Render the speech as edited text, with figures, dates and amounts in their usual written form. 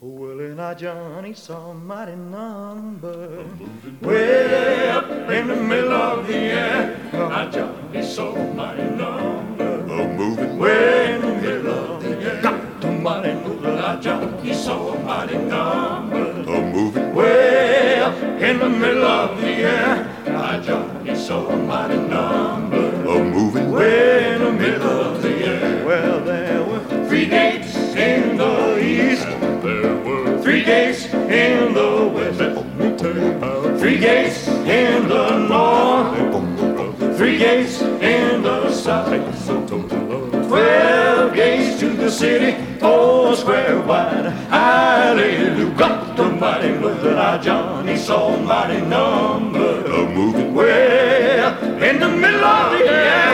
Well, and our Johnny saw a mighty number way up in the middle of the air. Our Johnny saw a mighty number moving way in the middle of the air. Got the mighty number. Our Johnny saw a mighty number moving way up in the middle of the air. Our Johnny saw a mighty number moving way in the middle of the air. Well, there were 3 gates in the east. There were 3 gates in the west. Let me tell you about 3 gates in the north. 3 gates in the south. 12 gates to the city, 4 square wide. Hallelujah, got the mighty Lord, our Johnny saw a mighty number